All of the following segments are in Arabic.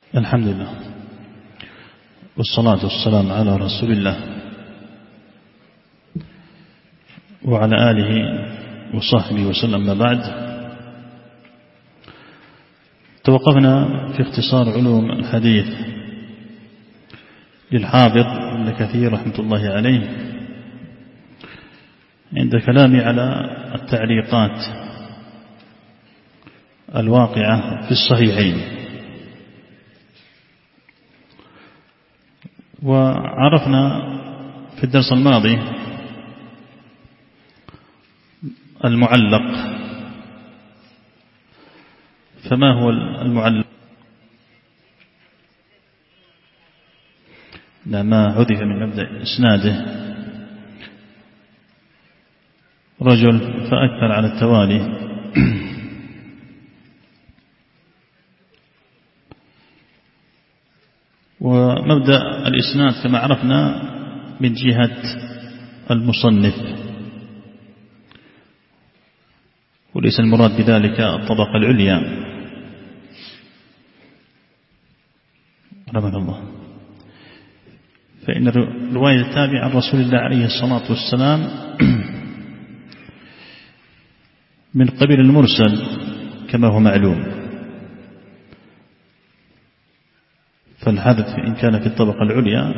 الحمد لله والصلاة والسلام على رسول الله وعلى آله وصحبه وسلم. ما بعد، توقفنا في اختصار علوم الحديث للحافظ ابن كثير رحمة الله عليه عند كلامي على التعليقات الواقعة في الصحيحين. وعرفنا في الدرس الماضي المعلق. فما هو المعلق؟ ما حذف من مبدأ إسناده رجل فأكثر على التوالي ومبدأ الإسناد كما عرفنا من جهة المصنف، وليس المراد بذلك الطبقة العليا رحمه الله، فإن الرواية التابعة عن رسول الله عليه الصلاة والسلام من قبيل المرسل كما هو معلوم، فالحدث إن كان في الطبقة العليا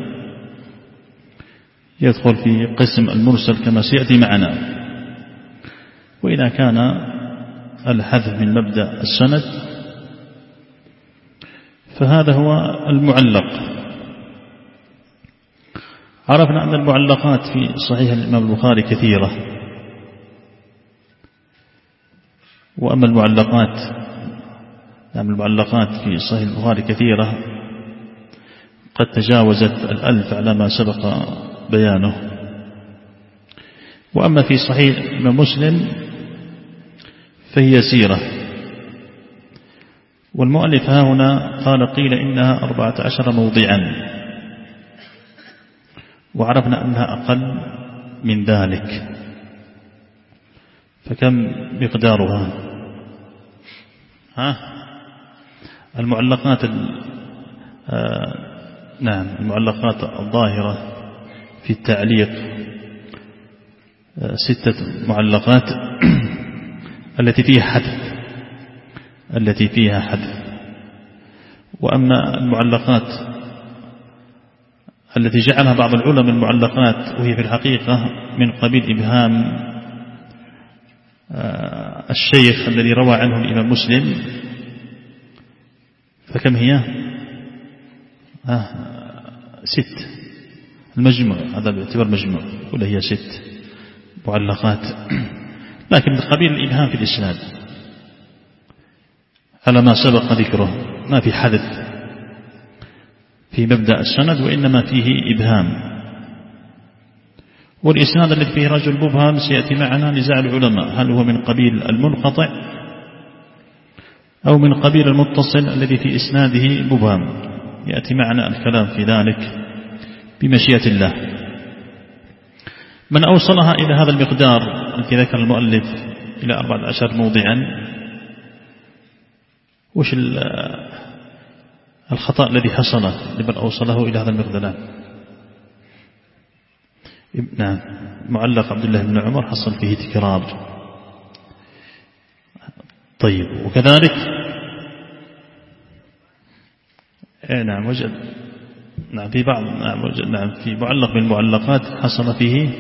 يدخل في قسم المرسل كما سيأتي معنا. وإذا كان الحذف من مبدأ السند فهذا هو المعلق. عرفنا أن المعلقات في صحيح الإمام البخاري كثيرة، وأما المعلقات في صحيح البخاري كثيرة قد تجاوزت 1000 على ما سبق بيانه. وأما في صحيح الإمام مسلم فهي يسيرة. والمؤلف ها هنا قال قيل إنها 14 موضعا، وعرفنا أنها أقل من ذلك. فكم مقدارها؟ المعلقات المعلقات الظاهرة في التعليق 6 معلقات التي فيها حذف. وأما المعلقات التي جعلها بعض العلماء المعلقات وهي في الحقيقة من قبيل إبهام الشيخ الذي روى عنه الإمام مسلم، فكم هي؟ 6. المجموع هذا باعتبار مجموع، ولا هي 6 معلقات، لكن من قبيل الإبهام في الإسناد على ما سبق ذكره. ما في حذف في مبدأ السند، وإنما فيه إبهام. والإسناد الذي فيه رجل مبهم سيأتي معنا نزاع العلماء، هل هو من قبيل المنقطع أو من قبيل المتصل الذي في إسناده مبهم. يأتي معنا الكلام في ذلك بمشيئة الله. من أوصلها إلى هذا المقدار الذي ذكر المؤلف إلى 14 موضعا، وش الخطأ الذي حصل لمن أوصله إلى هذا المقدار؟ نعم، معلق عبد الله بن عمر حصل فيه تكرار. طيب، وكذلك نعم وجد في بعض في معلق من المعلقات حصل فيه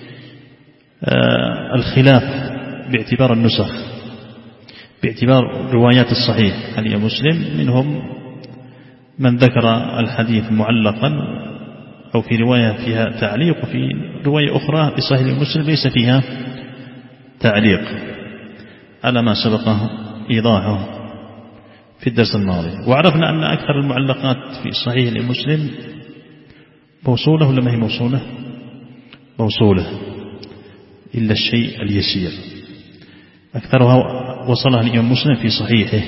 الخلاف باعتبار النسخ، باعتبار روايات الصحيح عن مسلم. منهم من ذكر الحديث معلقا أو في رواية فيها تعليق، وفي رواية أخرى في صحيح مسلم ليس فيها تعليق، على ما سبقه إيضاحه في الدرس الماضي. وعرفنا أن أكثر المعلقات في صحيح مسلم موصولة ولا ما هي موصولة؟ موصولة، إلا الشيء اليسير. أكثرها وصلها الإمام مسلم في صحيحه.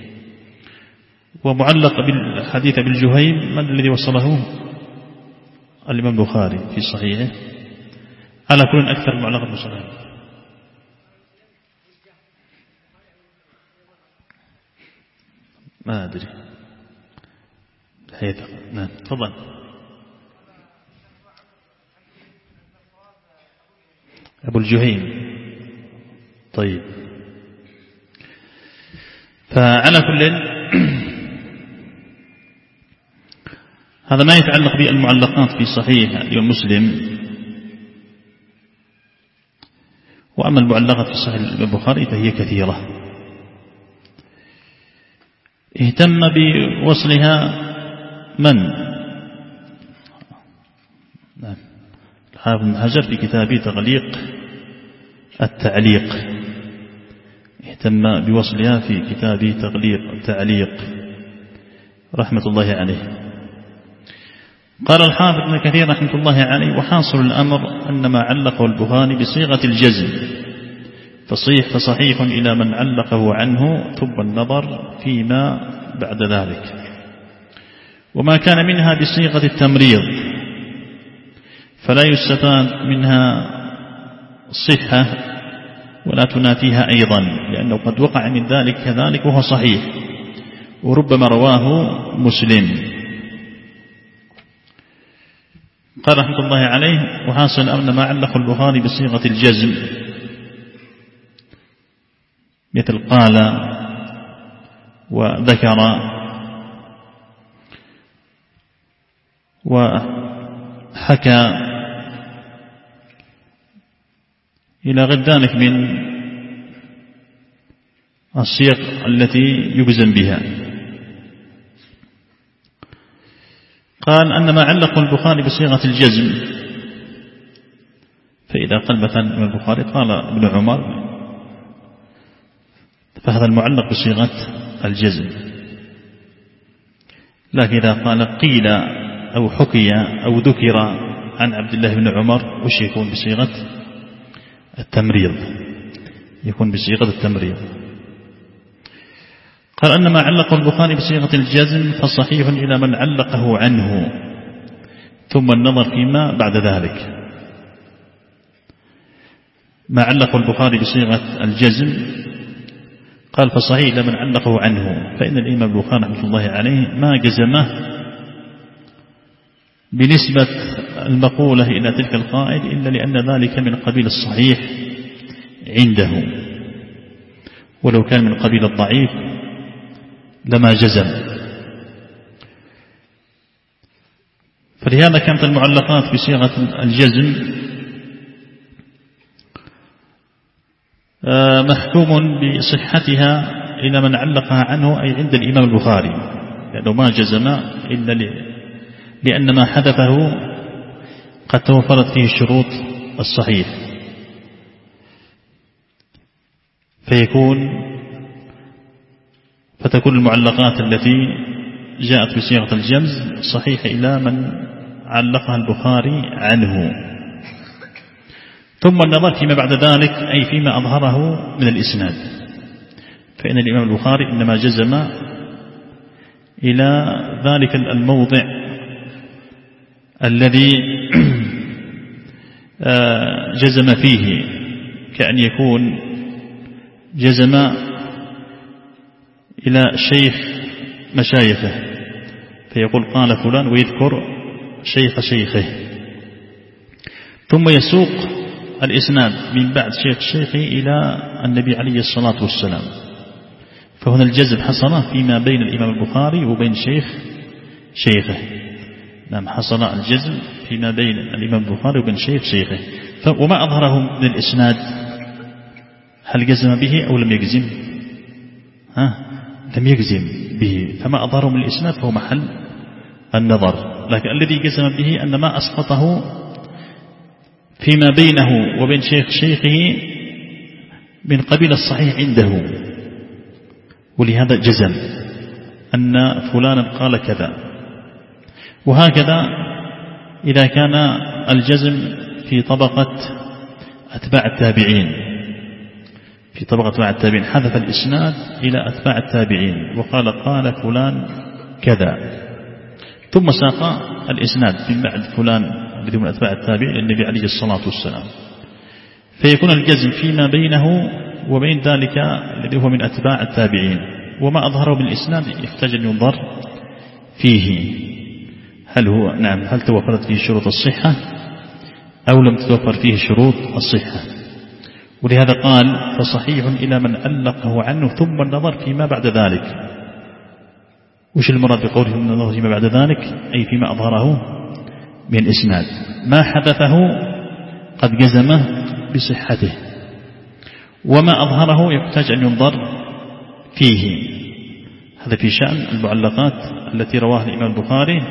ومعلق بالحديث بالجهيم من الذي وصله؟ الإمام البخاري في صحيحه. على كل أكثر المعلقات موصولة. ما أدري، نعم تفضل. أبو الجهيم. طيب، فعلى كل هذا ما يتعلق بالمعلقات في صحيح الإمام مسلم. وأما المعلقات في صحيح البخاري فهي كثيرة. اهتم بوصلها من؟ الحافظ ابن حجر في كتابه تغليق التعليق، اهتم بوصلها في كتابه تغليق التعليق رحمة الله عليه. قال الحافظ ابن كثير رحمة الله عليه: وحاصل الأمر أن ما علقه البخاري بصيغة الجزم فصحيح إلى من علقه عنه، ثم النظر فيما بعد ذلك. وما كان منها بصيغة التمريض فلا يستفاد منها صحة ولا تنافيها أيضا، لأنه قد وقع من ذلك كذلك وهو صحيح، وربما رواه مسلم. قال رحمة الله عليه: وحاصل أن ما علق البخاري بصيغة الجزم مثل قال وذكر وحكى إلى غير ذلك من الصيغ التي يجزم بها. قال أن ما علق البخاري بصيغة الجزم، فإذا قال مثلا من البخاري قال ابن عمر فهذا المعلق بصيغة الجزم. لكن إذا قال قيل أو حكي أو ذكر عن عبد الله بن عمر وش يكون بصيغة التمريض، يكون بصيغة التمريض. قال أن ما علق البخاري بصيغة الجزم فصحيح إلى من علقه عنه، ثم النظر فيما بعد ذلك. ما علق البخاري بصيغة الجزم قال فصحيح إلى من علقه عنه، فإن الإمام البخاري رحمه الله عليه ما جزمه بنسبة المقولة إلى تلك القائل إلا لأن ذلك من قبيل الصحيح عنده، ولو كان من قبيل الضعيف لما جزم. فلهذا كانت المعلقات بصيغة الجزم محكوم بصحتها إلى من علقها عنه، أي عند الإمام البخاري، لأنه ما جزم إلا لأن ما حدثه قد توفرت فيه شروط الصحيح، فتكون المعلقات التي جاءت بصيغة الجزم صحيحة إلى من علقها البخاري عنه. ثم النظر فيما بعد ذلك، أي فيما أظهره من الإسناد، فإن الإمام البخاري إنما جزم إلى ذلك الموضع الذي جزم فيه، كأن يكون جزم إلى شيخ مشايخه فيقول قال فلان ويذكر شيخ شيخه، ثم يسوق الإسناد من بعد شيخه إلى النبي عليه الصلاة والسلام. فهنا الجزم حصل فيما بين الإمام البخاري وبين شيخه. نعم، حصل الجزم فيما بين الإمام البخاري وبين شيخه. وما أظهره من الإسناد هل جزم به أو لم يجزم؟ لم يجزم به، فما أظهره من الإسناد فهو محل النظر. لكن الذي جزم به أن ما أسقطه فيما بينه وبين شيخه من قبيل الصحيح عنده، ولهذا جزم أن فلانا قال كذا. وهكذا إذا كان الجزم في طبقة أتباع التابعين، حذف الإسناد إلى أتباع التابعين وقال فلان كذا، ثم ساق الإسناد من بعد فلان الذي من أتباع التابعين للنبي عليه الصلاة والسلام، فيكون الجزم فيما بينه وبين ذلك الذي هو من أتباع التابعين. وما أظهره بالإسناد يحتاج أن ينظر فيه هل توفرت فيه شروط الصحة أو لم تتوفر فيه شروط الصحة. ولهذا قال فصحيح إلى من ألقه عنه ثم النظر فيما بعد ذلك. وش المراد بقوله من النظر فيما بعد ذلك؟ أي فيما أظهره من إسناد ما حدثه قد جزمه بصحته، وما أظهره يحتاج أن ينظر فيه. هذا في شأن المعلقات التي رواها الإمام البخاري،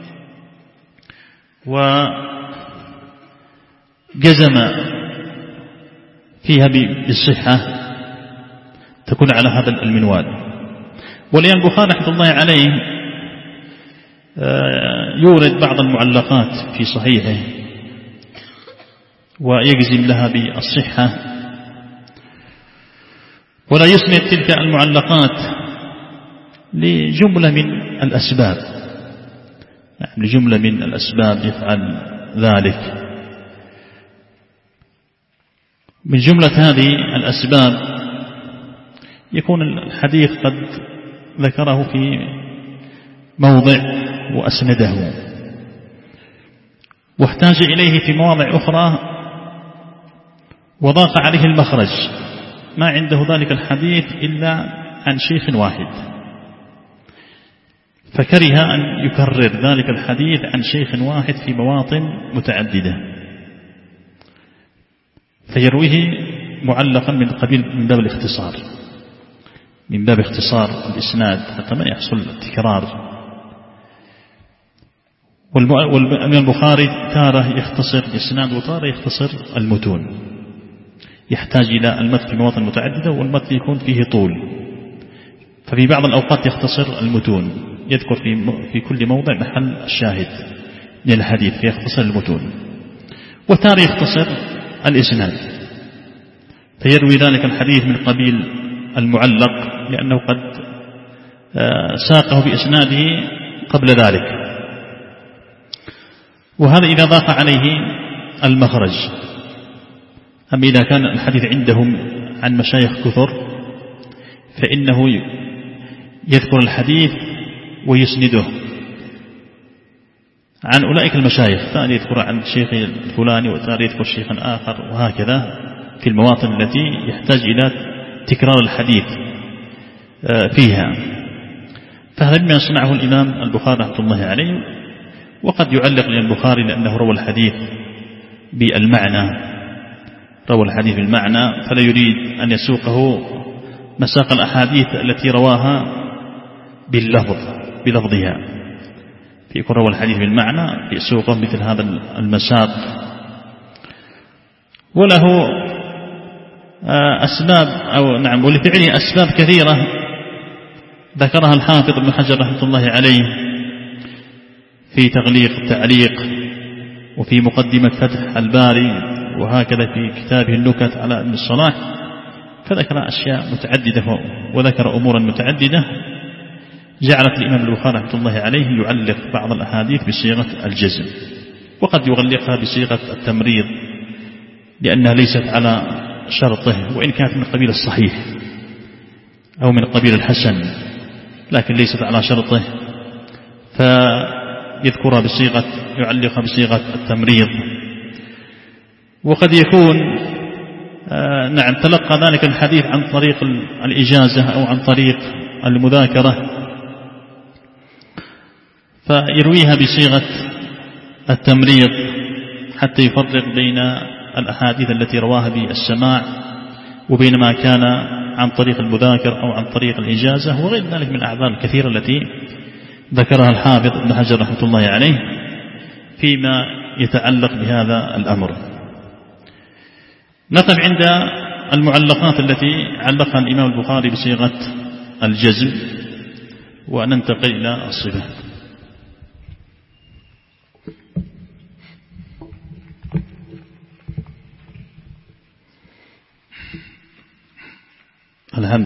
وجزم فيها بالصحة تكون على هذا المنوال. والإمام البخاري رحمة الله عليه يورد بعض المعلقات في صحيحه ويجزم لها بالصحة، ولا يسند تلك المعلقات لجملة من الأسباب، لجملة من الأسباب يفعل ذلك. من جملة هذه الأسباب يكون الحديث قد ذكره في موضع وأسنده، واحتاج إليه في مواضع أخرى وضاق عليه المخرج، ما عنده ذلك الحديث إلا عن شيخ واحد، فكره أن يكرر ذلك الحديث عن شيخ واحد في مواطن متعددة، فيرويه معلقا من باب الاختصار، من باب اختصار الإسناد حتى ما يحصل التكرار. والإمام البخاري تارة يختصر الإسناد وتارة يختصر المتون، يحتاج إلى المتن في مواطن متعددة والمتن يكون فيه طول، ففي بعض الأوقات يختصر المتون، يذكر في كل موضع محل الشاهد من الحديث فيختصر المتون، وتارة يختصر الإسناد فيروي ذلك الحديث من قبيل المعلق لأنه قد ساقه بإسناده قبل ذلك. وهذا إذا ضاق عليه المخرج. أما إذا كان الحديث عندهم عن مشايخ كثر فإنه يذكر الحديث ويسنده عن أولئك المشايخ، ثاني يذكر عن الشيخ الفلاني وثاني يذكر شيخا آخر، وهكذا في المواطن التي يحتاج إلى تكرار الحديث فيها. فهذا مما يصنعه الإمام البخاري رحمة الله عليه. وقد يعلق الإمام البخاري لأنه روى الحديث بالمعنى، روى الحديث بالمعنى، فلا يريد أن يسوقه مساق الأحاديث التي رواها بلفظها، فيكون روى الحديث بالمعنى يسوقه مثل هذا المساق. وله أسباب ولفعله أسباب كثيرة ذكرها الحافظ ابن حجر رحمة الله عليه في تغليق التعليق وفي مقدمة فتح الباري، وهكذا في كتابه النكت على ابن الصلاح، فذكر أشياء متعددة وذكر أمورا متعددة جعلت الإمام البخاري رحمة الله عليه يعلق بعض الأحاديث بصيغة الجزم، وقد يغلقها بصيغة التمريض لأنها ليست على شرطه، وإن كانت من قبيل الصحيح أو من قبيل الحسن لكن ليست على شرطه، فيذكرها يعلقها بصيغة التمريض. وقد يكون تلقى ذلك الحديث عن طريق الإجازة أو عن طريق المذاكرة فيرويها بصيغة التمريض حتى يفرق بين الأحاديث التي رواها بالسماع وبين ما كان عن طريق المذاكرة أو عن طريق الإجازة وغير ذلك من الأعذار الكثيرة التي ذكرها الحافظ ابن حجر رحمة الله عليه فيما يتعلق بهذا الأمر. نقف عند المعلقات التي علقها الإمام البخاري بصيغة الجزم وننتقل إلى الصفة.